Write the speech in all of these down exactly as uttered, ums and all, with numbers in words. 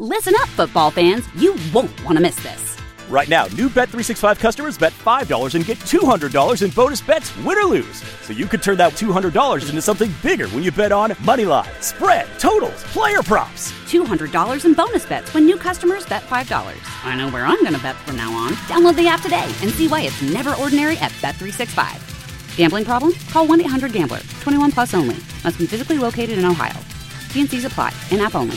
Listen up, football fans. You won't want to miss this. Right now, new Bet three sixty-five customers bet five dollars and get two hundred dollars in bonus bets, win or lose. So you could turn that two hundred dollars into something bigger when you bet on money line, spread, totals, player props. two hundred dollars in bonus bets when new customers bet five dollars. I know where I'm going to bet from now on. Download the app today and see why it's never ordinary at Bet three sixty-five. Gambling problem? Call one eight hundred gambler. twenty-one plus only. Must be physically located in Ohio. T and C's apply. In-app only.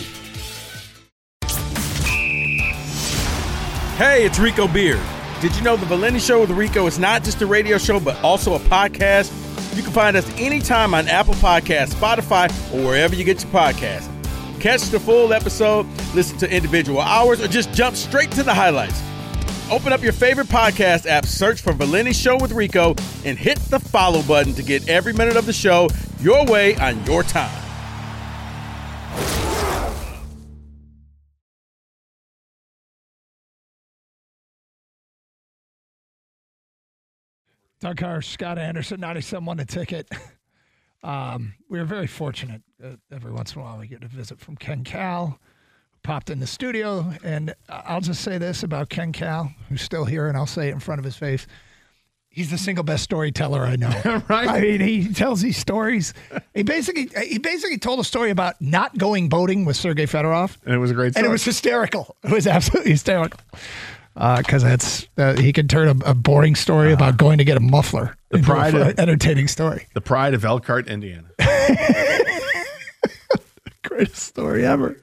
Hey, it's Rico Beard. Did you know the Valenti Show with Rico is not just a radio show, but also a podcast? You can find us anytime on Apple Podcasts, Spotify, or wherever you get your podcasts. Catch the full episode, listen to individual hours, or just jump straight to the highlights. Open up your favorite podcast app, search for Valenti Show with Rico, and hit the follow button to get every minute of the show your way on your time. Doug Carr, Scott Anderson, ninety-seven won the ticket. Um, we were very fortunate. Uh, every once in a while we get a visit from Ken Cal, who popped in the studio. And I'll just say this about Ken Cal, who's still here, and I'll say it in front of his face. He's the single best storyteller I know. Right? I mean, he tells these stories. He basically he basically told a story about not going boating with Sergei Fedorov. And it was a great story. And it was hysterical. It was absolutely hysterical. Because uh, that's uh, he can turn a, a boring story uh, about going to get a muffler the into pride an of, entertaining story. The pride of Elkhart, Indiana. Greatest story ever.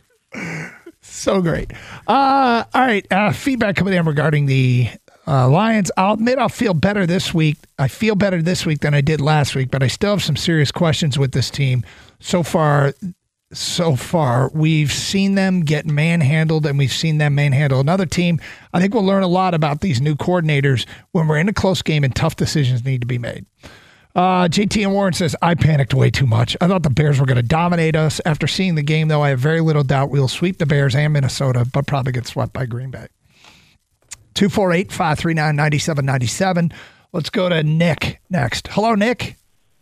So great. Uh, all right, uh, feedback coming in regarding the uh, Lions. I'll admit I'll feel better this week. I feel better this week than I did last week, but I still have some serious questions with this team. So far, so far, we've seen them get manhandled, and we've seen them manhandle another team. I think we'll learn a lot about these new coordinators when we're in a close game and tough decisions need to be made. Uh, J T and Warren says, I panicked way too much. I thought the Bears were going to dominate us. After seeing the game, though, I have very little doubt we'll sweep the Bears and Minnesota, but probably get swept by Green Bay. two four eight, five three nine, nine seven nine seven. Let's go to Nick next. Hello, Nick.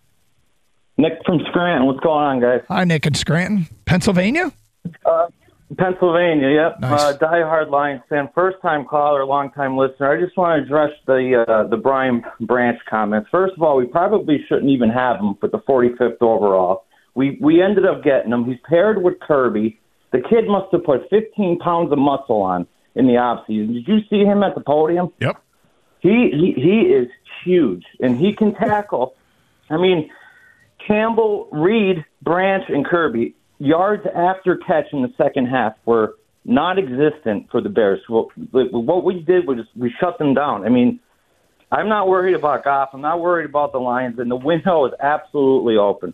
Nick from Scranton. What's going on, guys? Hi, Nick in Scranton. Pennsylvania? Uh, Pennsylvania, yep. Nice. Uh, diehard Lions fan, first-time caller, long-time listener. I just want to address the uh, the Brian Branch comments. First of all, we probably shouldn't even have him with the forty-fifth overall. We we ended up getting him. He's paired with Kirby. The kid must have put fifteen pounds of muscle on in the offseason. Did you see him at the podium? Yep. He he he is huge, and he can tackle. I mean, Campbell, Reed, Branch, and Kirby, yards after catch in the second half were non-existent for the Bears. What we did was we shut them down. I mean, I'm not worried about Goff. I'm not worried about the Lions, and the window is absolutely open.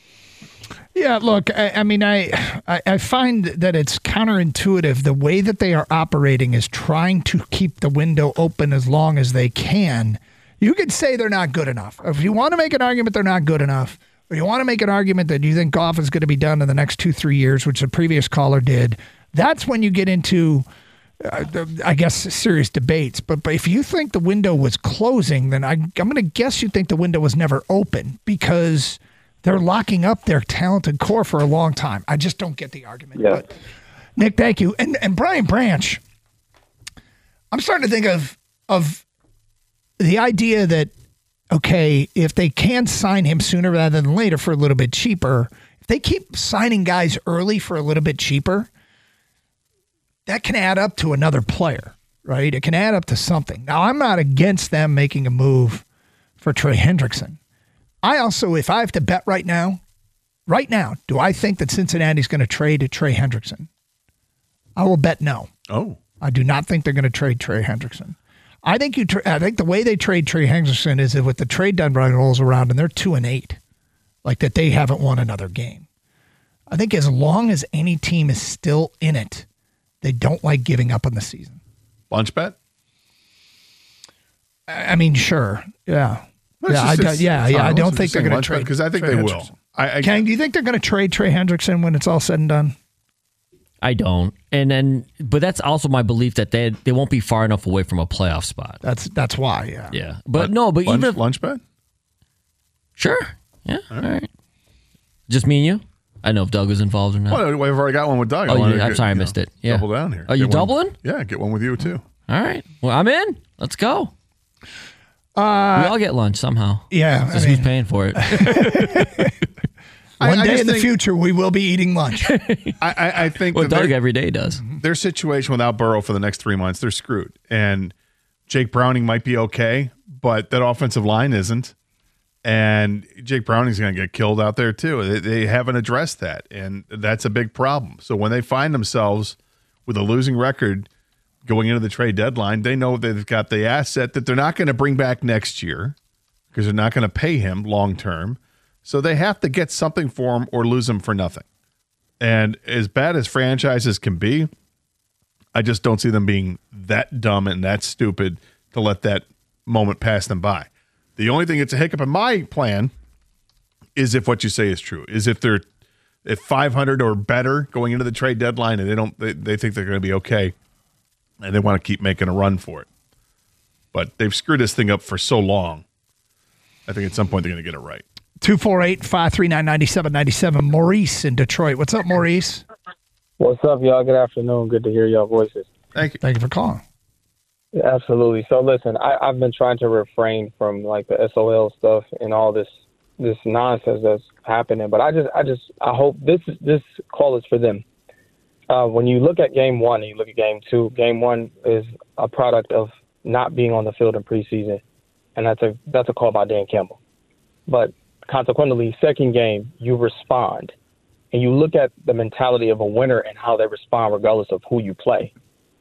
Yeah, look, I, I mean, I, I I find that it's counterintuitive. The way that they are operating is trying to keep the window open as long as they can. You could say they're not good enough. If you want to make an argument they're not good enough, or you want to make an argument that you think Goff is going to be done in the next two, three years, which the previous caller did, that's when you get into, uh, I guess, serious debates. But, but if you think the window was closing, then I, I'm going to guess you think the window was never open because they're locking up their talented core for a long time. I just don't get the argument. Yeah. But, Nick, thank you. And and Brian Branch, I'm starting to think of of the idea that, okay, if they can sign him sooner rather than later for a little bit cheaper, if they keep signing guys early for a little bit cheaper, that can add up to another player, right? It can add up to something. Now, I'm not against them making a move for Trey Hendrickson. I also, if I have to bet right now, right now, do I think that Cincinnati's going to trade Trey Hendrickson? I will bet no. Oh. I do not think they're going to trade Trey Hendrickson. I think you. Tra- I think the way they trade Trey Hendrickson is that with the trade deadline rolls around and they're two and eight, like that they haven't won another game. I think as long as any team is still in it, they don't like giving up on the season. Lunch bet? I mean, sure, yeah, Well, yeah, I, just, do, yeah, yeah. I don't think they're going to trade because I think Trey they Hendrickson. will. I, I, Kang, do you think they're going to trade Trey Hendrickson when it's all said and done? I don't, and then, but that's also my belief that they they won't be far enough away from a playoff spot. That's that's why, yeah, yeah. But no, but lunch, even lunch bet. Sure, yeah, all all right. right. Just me and you. I know if Doug was involved or not. Well, we've already got one with Doug. Oh, I wanted you, to I'm get, sorry, I you missed know, it. Yeah. Double down here. Are you Get one- doubling? Yeah, get one with you too. All right. Well, I'm in. Let's go. Uh, we all get lunch somehow. Yeah. Just I mean, who's paying for it? one I day just in the think- future, we will be eating lunch. I, I, I think Well, that Doug their, every day does. their situation without Burrow for the next three months, they're screwed. And Jake Browning might be okay, but that offensive line isn't. And Jake Browning's going to get killed out there too. They, they haven't addressed that, and that's a big problem. So when they find themselves with a losing record going into the trade deadline, they know they've got the asset that they're not going to bring back next year because they're not going to pay him long term. So they have to get something for him or lose him for nothing. And as bad as franchises can be, I just don't see them being that dumb and that stupid to let that moment pass them by. The only thing that's a hiccup in my plan is if what you say is true, is if they're if five hundred or better going into the trade deadline and they don't they, they think they're going to be okay and they want to keep making a run for it. But they've screwed this thing up for so long. I think at some point they're going to get it right. two four eight, five three nine, nine seven nine seven. Maurice in Detroit. What's up, Maurice? What's up, y'all? Good afternoon. Good to hear y'all voices. Thank you. Thank you for calling. Absolutely. So listen, I, I've been trying to refrain from like the S O L stuff and all this this nonsense that's happening. But I just I just I hope this this call is for them. Uh, when you look at game one and you look at game two, game one is a product of not being on the field in preseason, and that's a that's a call by Dan Campbell. But consequently, second game you respond, and you look at the mentality of a winner and how they respond regardless of who you play.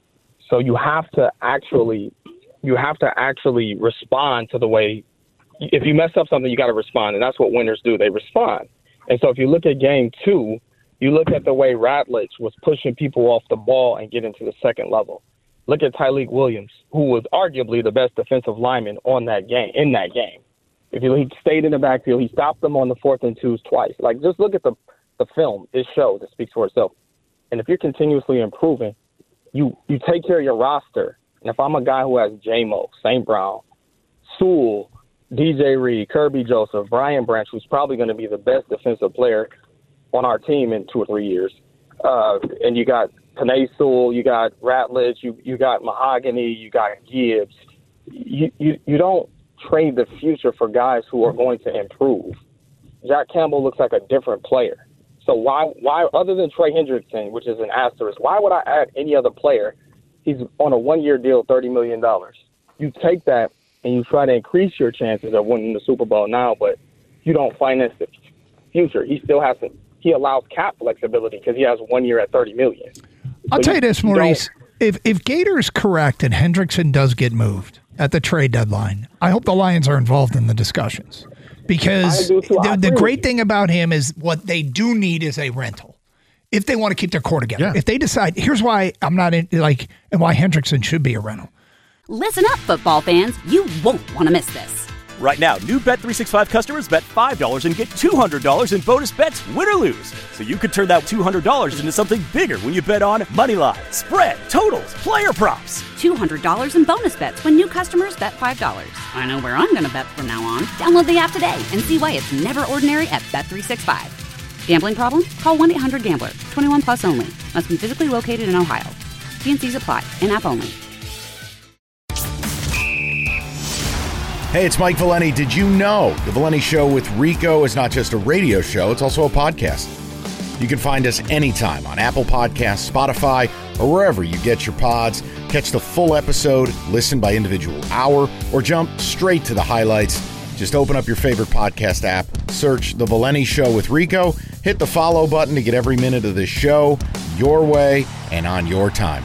So you have to actually, you have to actually respond to the way. If you mess up something, you got to respond, and that's what winners do. They respond. And so if you look at game two, you look at the way Ratledge was pushing people off the ball and getting to the second level. Look at Tyleik Williams, who was arguably the best defensive lineman on that game in that game. If you, he stayed in the backfield, he stopped them on the fourth and twos twice. Like just look at the the film. It shows. It speaks for itself. And if you're continuously improving, You you take care of your roster. And if I'm a guy who has J-Mo, Saint Brown, Sewell, D J Reed, Kirby Joseph, Brian Branch, who's probably going to be the best defensive player on our team in two or three years, uh, and you got Penei Sewell, you got Ratledge, you you got Mahogany, you got Gibbs. You, you, you don't trade the future for guys who are going to improve. Jack Campbell looks like a different player. So why, why, other than Trey Hendrickson, which is an asterisk, why would I add any other player? He's on a one-year deal, thirty million dollars. You take that and you try to increase your chances of winning the Super Bowl now, but you don't finance the future. He still has to. He allows cap flexibility because he has one year at thirty million dollars. I'll So tell you this, you Maurice. don't- If if Gator is correct and Hendrickson does get moved at the trade deadline, I hope the Lions are involved in the discussions. Because I do too. I the, the agree great with you. thing about him is what they do need is a rental. If they want to keep their core together. Yeah. If they decide, here's why I'm not in, like, and why Hendrickson should be a rental. Listen up, football fans. You won't want to miss this. Right now, new Bet three sixty-five customers bet five dollars and get two hundred dollars in bonus bets, win or lose. So you could turn that two hundred dollars into something bigger when you bet on money line, spread, totals, player props. two hundred dollars in bonus bets when new customers bet five dollars. I know where I'm going to bet from now on. Download the app today and see why it's never ordinary at Bet three sixty-five. Gambling problem? Call one eight hundred gambler. twenty-one plus only. Must be physically located in Ohio. T and C's apply. In-app only. Hey, it's Mike Valeni. Did you know The Valeni Show with Rico is not just a radio show, it's also a podcast. You can find us anytime on Apple Podcasts, Spotify, or wherever you get your pods. Catch the full episode, listen by individual hour, or jump straight to the highlights. Just open up your favorite podcast app, search The Valeni Show with Rico, hit the follow button to get every minute of this show your way and on your time.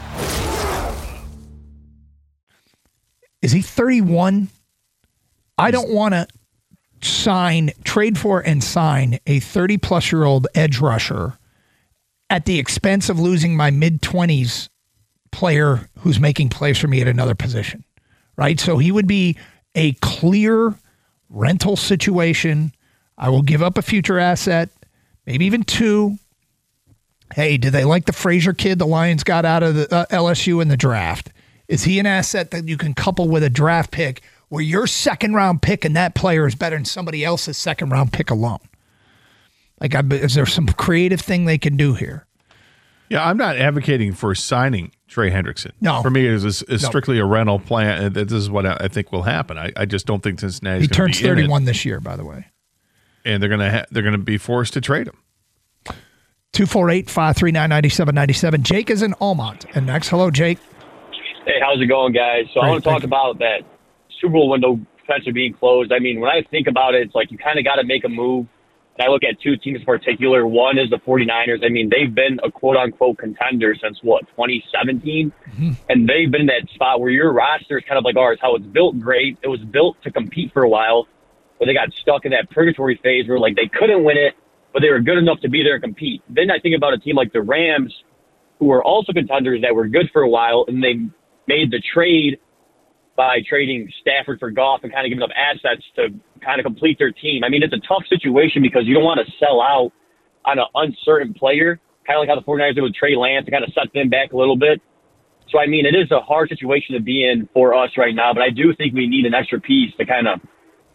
Is he thirty-one? I don't want to sign, trade for and sign a thirty-plus-year-old edge rusher at the expense of losing my mid-twenties player who's making plays for me at another position, right? So he would be a clear rental situation. I will give up a future asset, maybe even two. Hey, did they like the Frazier kid the Lions got out of the uh, L S U in the draft? Is he an asset that you can couple with a draft pick where your second round pick and that player is better than somebody else's second round pick alone? Like, I, is there some creative thing they can do here? Yeah, I'm not advocating for signing Trey Hendrickson. No. For me, it is, is No. strictly a rental plan. This is what I think will happen. I, I just don't think Cincinnati's He going to turns be in thirty-one it, this year, by the way. and they're going to ha- they're going to be forced to trade him. two four eight, five three nine, nine seven nine seven. Jake is in Almont. And next, hello, Jake. Hey, how's it going, guys? So Great, I want to talk thank you. about that Super Bowl window potentially being closed. I mean, when I think about it, it's like you kind of got to make a move. And I look at two teams in particular. One is the 49ers. I mean, they've been a quote-unquote contender since, what, twenty seventeen? Mm-hmm. And they've been in that spot where your roster is kind of like ours, how it's built great. It was built to compete for a while, but they got stuck in that purgatory phase where, like, they couldn't win it, but they were good enough to be there and compete. Then I think about a team like the Rams, who were also contenders that were good for a while, and they made the trade by trading Stafford for Goff and kind of giving up assets to kind of complete their team. I mean, it's a tough situation because you don't want to sell out on an uncertain player, kind of like how the 49ers did with Trey Lance to kind of set them back a little bit. So, I mean, it is a hard situation to be in for us right now, but I do think we need an extra piece to kind of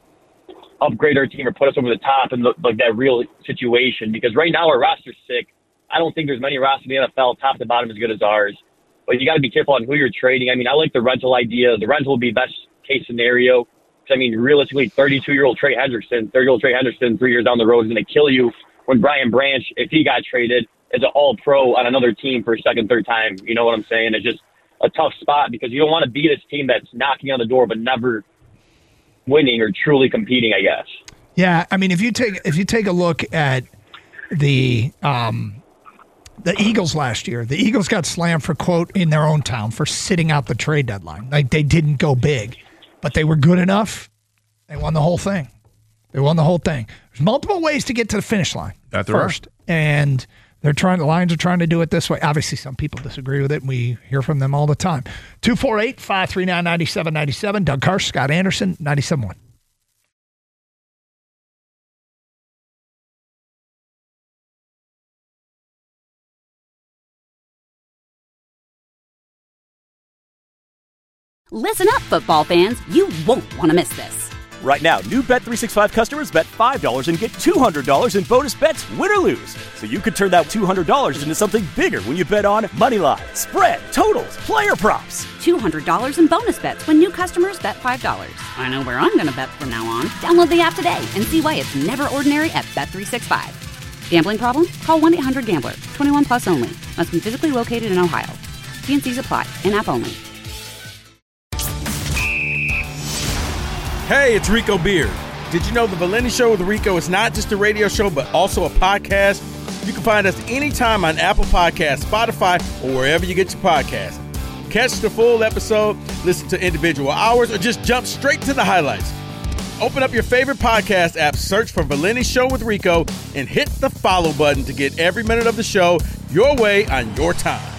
upgrade our team or put us over the top in the, like that real situation, because right now our roster's sick. I don't think there's many rosters in the N F L top to bottom as good as ours. But you got to be careful on who you're trading. I mean, I like the rental idea. The rental would be best case scenario. Because, I mean, realistically, thirty-two-year-old Trey Hendrickson, thirty-year-old Trey Hendrickson, three years down the road is going to kill you when Brian Branch, if he got traded, is an all-pro on another team for a second, third time. You know what I'm saying? It's just a tough spot because you don't want to be this team that's knocking on the door but never winning or truly competing, I guess. Yeah, I mean, if you take if you take a look at the um, the Eagles last year, the Eagles got slammed for, quote, in their own town for sitting out the trade deadline. Like, they didn't go big, but they were good enough. They won the whole thing. They won the whole thing. There's multiple ways to get to the finish line. That there first, and they're trying. The Lions are trying to do it this way. Obviously, some people disagree with it, and we hear from them all the time. two four eight, five three nine, nine seven nine seven. Doug Karsch, Scott Anderson, ninety-seven point one. Listen up, football fans. You won't want to miss this. Right now, new Bet three sixty-five customers bet five dollars and get two hundred dollars in bonus bets, win or lose. So you could turn that two hundred dollars into something bigger when you bet on moneyline, spread, totals, player props. two hundred dollars in bonus bets when new customers bet five dollars. I know where I'm going to bet from now on. Download the app today and see why it's never ordinary at Bet three sixty-five. Gambling problem? Call one eight hundred gambler. twenty-one plus only. Must be physically located in Ohio. T and C's apply. In-app only. Hey, it's Rico Beard. Did you know the Valenti Show with Rico is not just a radio show, but also a podcast? You can find us anytime on Apple Podcasts, Spotify, or wherever you get your podcasts. Catch the full episode, listen to individual hours, or just jump straight to the highlights. Open up your favorite podcast app, search for Valenti Show with Rico, and hit the follow button to get every minute of the show your way on your time.